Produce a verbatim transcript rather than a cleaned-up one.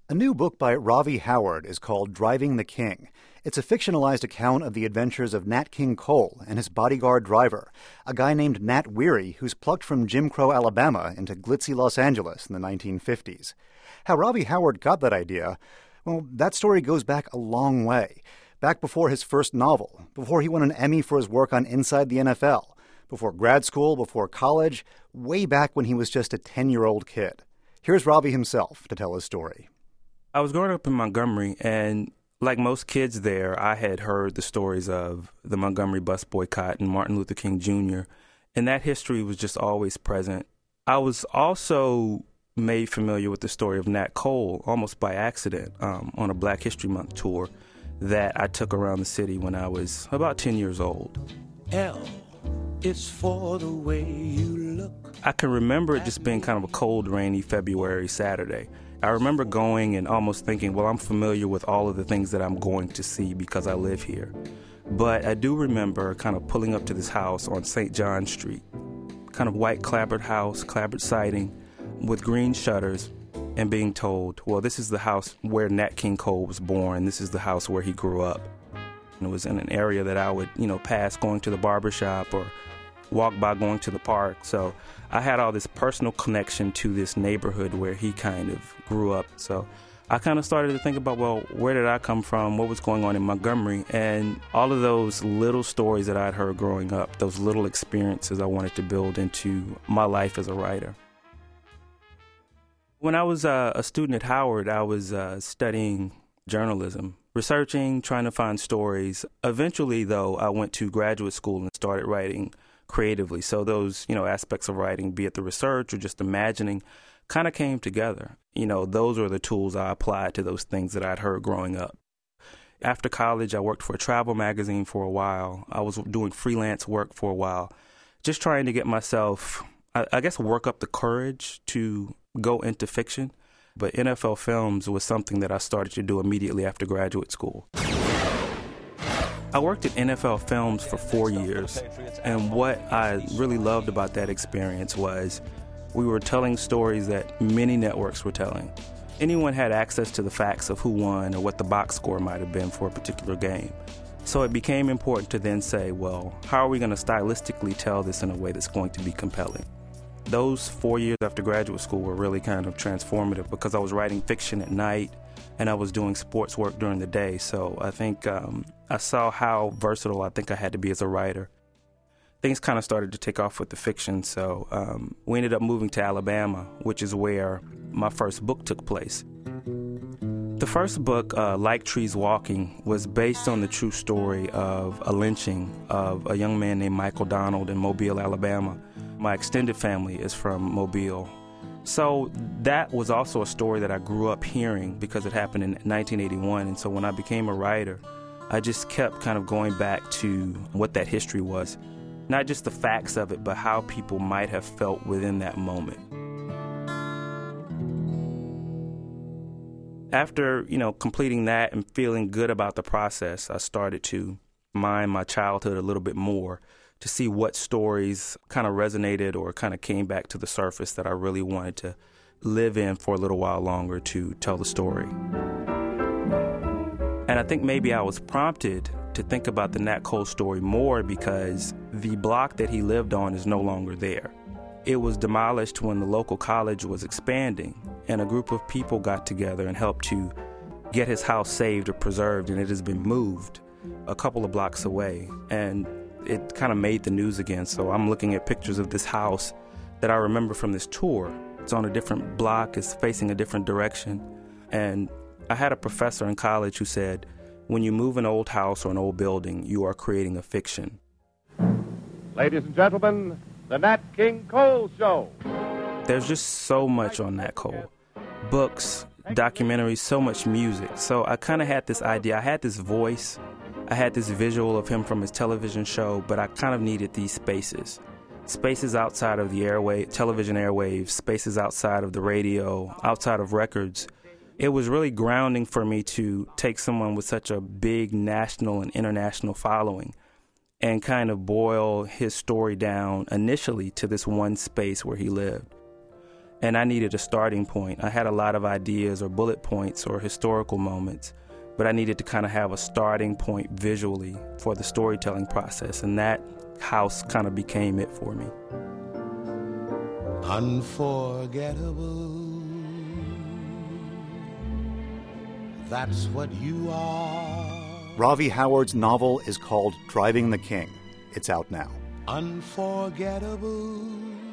A new book by Ravi Howard is called Driving the King. It's a fictionalized account of the adventures of Nat King Cole and his bodyguard driver, a guy named Nat Weary who's plucked from Jim Crow Alabama into glitzy Los Angeles in the nineteen fifties. How Ravi Howard got that idea, well, that story goes back a long way. Back before his first novel, before he won an Emmy for his work on Inside the N F L, before grad school, before college, way back when he was just a ten-year-old kid. Here's Ravi himself to tell his story. I was growing up in Montgomery, and like most kids there, I had heard the stories of the Montgomery bus boycott and Martin Luther King Junior, and that history was just always present. I was also made familiar with the story of Nat Cole, almost by accident, um, on a Black History Month tour that I took around the city when I was about ten years old. L is for the way you look. I can remember it just being kind of a cold, rainy February Saturday. I remember going and almost thinking, well, I'm familiar with all of the things that I'm going to see because I live here. But I do remember kind of pulling up to this house on Saint John Street, kind of white clapboard house, clapboard siding, with green shutters, and being told, well, this is the house where Nat King Cole was born. This is the house where he grew up. And it was in an area that I would, you know, pass going to the barbershop or walk by going to the park. So I had all this personal connection to this neighborhood where he kind of grew up. So I kind of started to think about, well, where did I come from? What was going on in Montgomery? And all of those little stories that I'd heard growing up, those little experiences I wanted to build into my life as a writer. When I was uh, a student at Howard, I was uh, studying journalism, researching, trying to find stories. Eventually, though, I went to graduate school and started writing creatively. So those, you know, aspects of writing, be it the research or just imagining, kind of came together. You know, those were the tools I applied to those things that I'd heard growing up. After college, I worked for a travel magazine for a while. I was doing freelance work for a while, just trying to get myself, I, I guess, work up the courage to go into fiction. But N F L Films was something that I started to do immediately after graduate school. I worked at N F L Films for four years, and what I really loved about that experience was we were telling stories that many networks were telling. Anyone had access to the facts of who won or what the box score might have been for a particular game. So it became important to then say, well, how are we going to stylistically tell this in a way that's going to be compelling? Those four years after graduate school were really kind of transformative because I was writing fiction at night and I was doing sports work during the day. So I think um, I saw how versatile I think I had to be as a writer. Things kind of started to take off with the fiction, so um, we ended up moving to Alabama, which is where my first book took place. The first book, uh, Like Trees Walking, was based on the true story of a lynching of a young man named Michael Donald in Mobile, Alabama. My extended family is from Mobile. So that was also a story that I grew up hearing because it happened in nineteen eighty-one. And so when I became a writer, I just kept kind of going back to what that history was. Not just the facts of it, but how people might have felt within that moment. After, you know, completing that and feeling good about the process, I started to mine my childhood a little bit more to see what stories kind of resonated or kind of came back to the surface that I really wanted to live in for a little while longer to tell the story. And I think maybe I was prompted to think about the Nat Cole story more because the block that he lived on is no longer there. It was demolished when the local college was expanding, and a group of people got together and helped to get his house saved or preserved, and it has been moved a couple of blocks away. And it kind of made the news again. So I'm looking at pictures of this house that I remember from this tour. It's on a different block, it's facing a different direction. And I had a professor in college who said, when you move an old house or an old building, you are creating a fiction. Ladies and gentlemen, the Nat King Cole Show. There's just so much on Nat Cole. Books, documentaries, so much music. So I kind of had this idea. I had this voice. I had this visual of him from his television show, but I kind of needed these spaces. Spaces outside of the airway, television airwaves, spaces outside of the radio, outside of records. It was really grounding for me to take someone with such a big national and international following and kind of boil his story down initially to this one space where he lived. and I needed a starting point. I had a lot of ideas or bullet points or historical moments, but I needed to kind of have a starting point visually for the storytelling process, and that house kind of became it for me. Unforgettable, that's what you are. Ravi Howard's novel is called Driving the King. It's out now. Unforgettable.